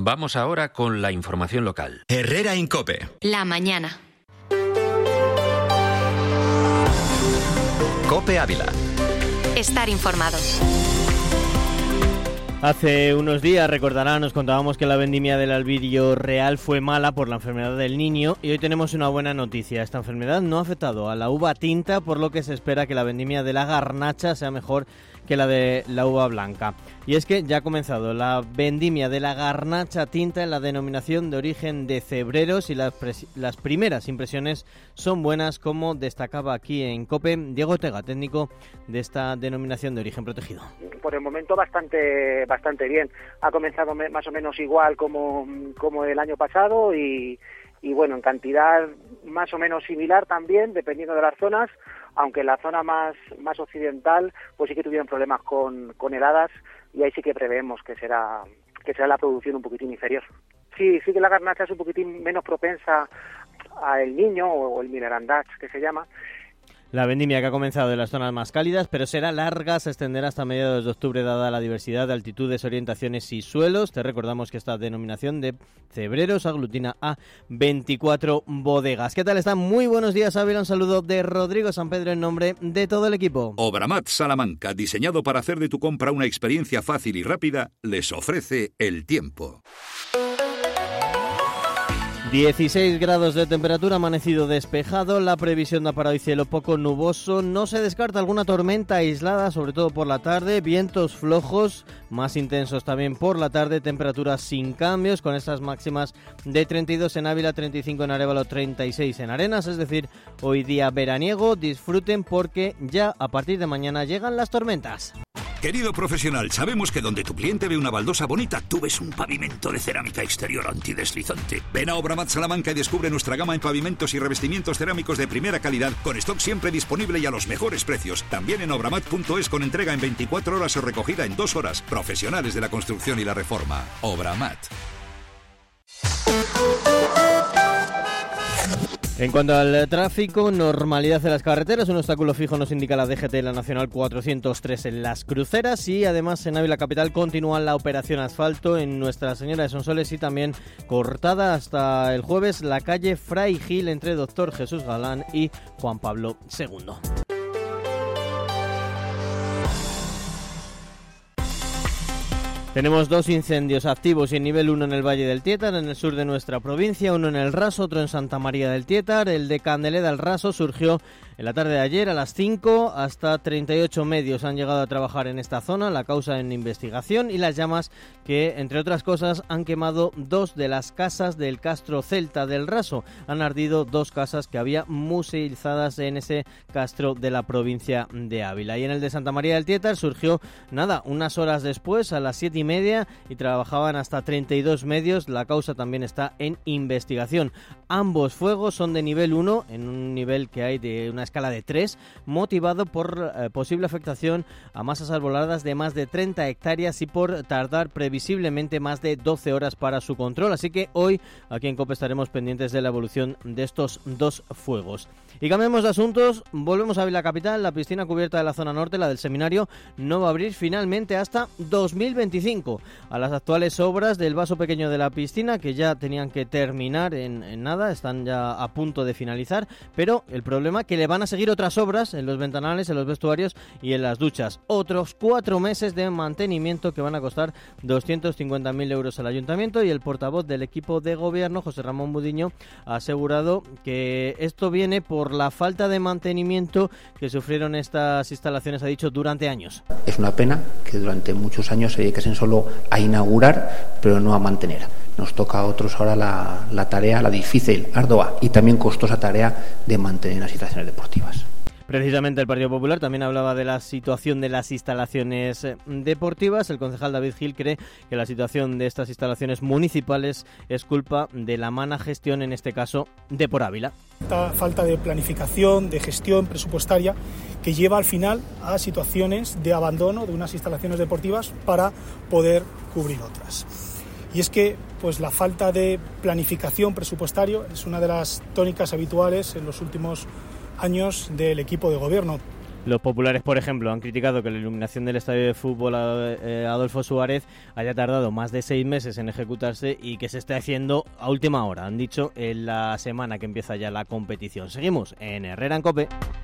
Vamos ahora con la información local. Herrera en COPE. La mañana. COPE Ávila. Estar informados. Hace unos días, recordarán, nos contábamos que la vendimia del Albillo Real fue mala por la enfermedad del niño y hoy tenemos una buena noticia. Esta enfermedad no ha afectado a la uva tinta, por lo que se espera que la vendimia de la garnacha sea mejor que la de la uva blanca. Y es que ya ha comenzado la vendimia de la garnacha tinta en la denominación de origen de Cebreros y las primeras impresiones son buenas, como destacaba aquí en COPE Diego Ortega, técnico de esta denominación de origen protegido. Por el momento bastante bien. Ha comenzado más o menos igual como el año pasado y bueno, en cantidad más o menos similar también, dependiendo de las zonas, aunque en la zona más occidental pues sí que tuvieron problemas con heladas y ahí sí que preveemos que será la producción un poquitín inferior. Sí que la garnacha es un poquitín menos propensa al niño o el minerandach que se llama. La vendimia que ha comenzado en las zonas más cálidas, pero será larga, se extenderá hasta mediados de octubre dada la diversidad de altitudes, orientaciones y suelos. Te recordamos que esta denominación de Cebreros aglutina a 24 bodegas. ¿Qué tal están? Muy buenos días, Ávila. Un saludo de Rodrigo San Pedro en nombre de todo el equipo. Obramat Salamanca, diseñado para hacer de tu compra una experiencia fácil y rápida, les ofrece el tiempo. 16 grados de temperatura, amanecido despejado, la previsión da para hoy cielo poco nuboso, no se descarta alguna tormenta aislada, sobre todo por la tarde, vientos flojos, más intensos también por la tarde, temperaturas sin cambios, con estas máximas de 32 en Ávila, 35 en Arévalo, 36 en Arenas, es decir, hoy día veraniego, disfruten porque ya a partir de mañana llegan las tormentas. Querido profesional, sabemos que donde tu cliente ve una baldosa bonita, tú ves un pavimento de cerámica exterior antideslizante. Ven a Obramat Salamanca y descubre nuestra gama en pavimentos y revestimientos cerámicos de primera calidad, con stock siempre disponible y a los mejores precios. También en obramat.es, con entrega en 24 horas o recogida en 2 horas. Profesionales de la construcción y la reforma. Obramat. En cuanto al tráfico, normalidad en las carreteras, un obstáculo fijo nos indica la DGT en la Nacional 403 en Las Cruceras y además en Ávila Capital continúa la operación asfalto en Nuestra Señora de Sonsoles y también cortada hasta el jueves la calle Fray Gil entre Doctor Jesús Galán y Juan Pablo II. Tenemos 2 incendios activos y en nivel 1 en el Valle del Tietar, en el sur de nuestra provincia, uno en el Raso, otro en Santa María del Tietar. El de Candeleda al Raso surgió en la tarde de ayer a las 5, hasta 38 medios han llegado a trabajar en esta zona, la causa en investigación y las llamas que, entre otras cosas, han quemado 2 de las casas del Castro Celta del Raso. Han ardido 2 casas que había museizadas en ese castro de la provincia de Ávila. Y en el de Santa María del Tietar surgió, unas horas después, a las 7:30 y trabajaban hasta 32 medios. La causa también está en investigación. Ambos fuegos son de nivel 1, en un nivel que hay de una escala de 3, motivado por posible afectación a masas arboladas de más de 30 hectáreas y por tardar previsiblemente más de 12 horas para su control. Así que hoy aquí en COPE estaremos pendientes de la evolución de estos 2 fuegos. Y cambiamos de asuntos, volvemos a Ávila Capital. La piscina cubierta de la zona norte, la del seminario, no va a abrir finalmente hasta 2025. A las actuales obras del vaso pequeño de la piscina, que ya tenían que terminar en nada, están ya a punto de finalizar, pero el problema que le van a seguir otras obras en los ventanales, en los vestuarios y en las duchas. Otros 4 meses de mantenimiento que van a costar 250.000 euros al ayuntamiento, y el portavoz del equipo de gobierno, José Ramón Budiño, ha asegurado que esto viene por la falta de mantenimiento que sufrieron estas instalaciones, ha dicho, durante años. Es una pena que durante muchos años se dediquen solo a inaugurar, pero no a mantener. Nos toca a otros ahora la tarea, la difícil, ardua y también costosa tarea de mantener las instalaciones deportivas. Precisamente el Partido Popular también hablaba de la situación de las instalaciones deportivas. El concejal David Gil cree que la situación de estas instalaciones municipales es culpa de la mala gestión, en este caso de Por Ávila. Esta falta de planificación, de gestión presupuestaria, que lleva al final a situaciones de abandono de unas instalaciones deportivas para poder cubrir otras. Y es que la falta de planificación presupuestaria es una de las tónicas habituales en los últimos años del equipo de gobierno. Los populares, por ejemplo, han criticado que la iluminación del estadio de fútbol Adolfo Suárez haya tardado más de 6 meses en ejecutarse y que se esté haciendo a última hora, han dicho, en la semana que empieza ya la competición. Seguimos en Herrera en COPE.